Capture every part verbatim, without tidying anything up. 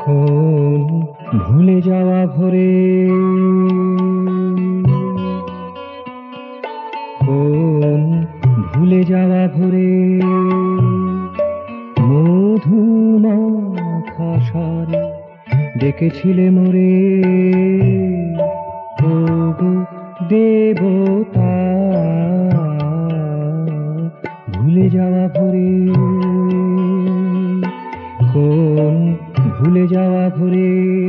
কোন ভুলে যাওয়া ভোরে, কোন ভুলে যাওয়া ভোরে মধুমাখা স্বরে ডেকেছিলে মোরে। ওগো দেবতা, ভুলে যাওয়া ভোরে, কোন ভুলে যাওয়া ভোরে।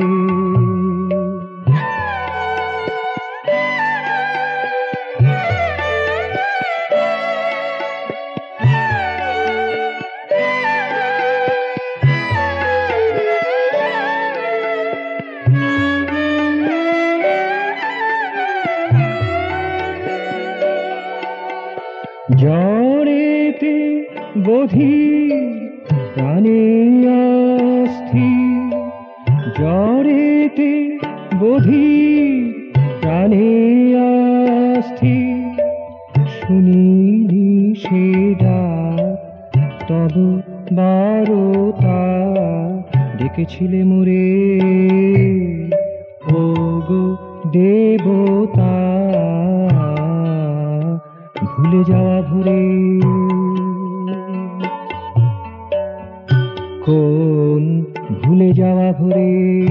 জড়েতে বধির প্রাণে অস্থির, জড়েতে বধির প্রাণে অস্থির, শুনিলি সে ডাক তব বারতা ডেকেছিলে মোরে। ওগো দেবতা, ভুলে যাওয়া ভোরে, কোন ভুলে যাওয়া ভোরে।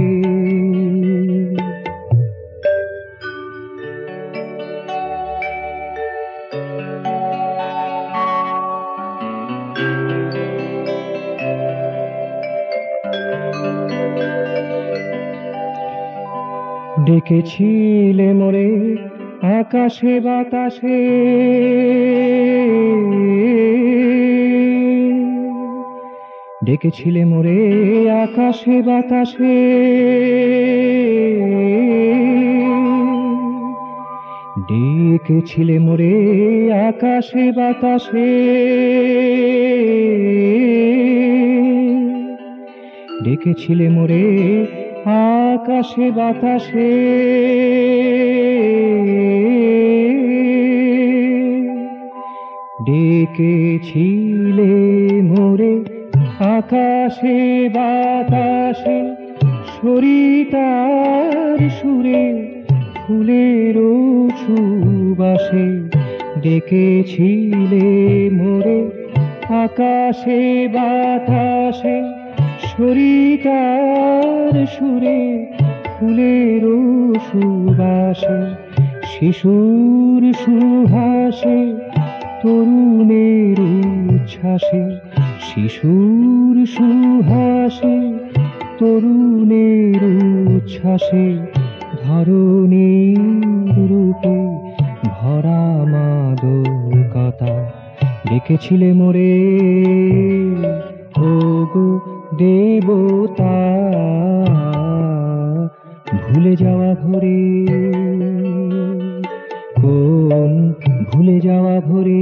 ডেকেছিলে মোরে আকাশে বাতাসে, ডেকেছিলে মোরে আকাশে বাতাসে, ডেকেছিলে মোরে আকাশে বাতাসে, ডেকেছিলে মোরে আকাশে বাতাসে। ডেকেছিলে মোরে আকাশে বাতাসে, সরিতার সুরে ফুলের সুবাসে। ডেকেছিলে মোরে আকাশে বাতাসে, সরিতার সুরে ফুলের সুবাসে। শিশুর সুহাসে তরুণের উচ্ছ্বাসে, শিশুর সুহাসে তরুণের উচ্ছ্বাসে, ধরণীর রূপে ভরা মাদকতা ডেকেছিলে মোরে। ওগো দেবতা, ভুলে যাওয়া ভোরে, কোন ভুলে যাওয়া ভোরে।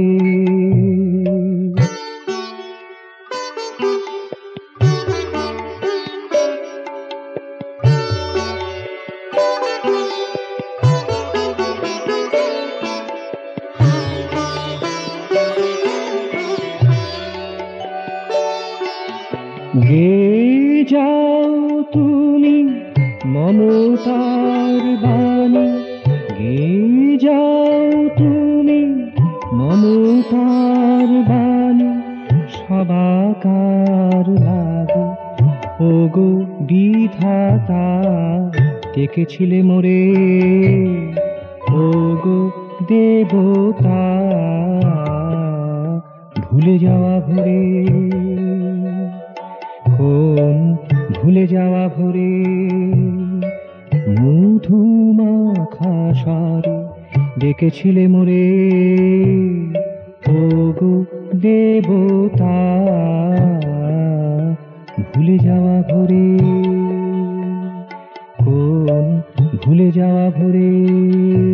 গে যাও তুমি মমতার বাণী, গে যাও তুমি মমতার বাণী, সবাকার লাগে। ওগো বিধাতা, ডেকেছিলে মোরে। ওগো দেবতা, ভুলে যাওয়া ভোরে, কোন ভুলে যাওয়া ভোরে। মধুমাখা স্বরে ডেকেছিলে মোরে। ওগো দেবতা, ভুলে যাওয়া ভোরে, কোন ভুলে যাওয়া ভোরে।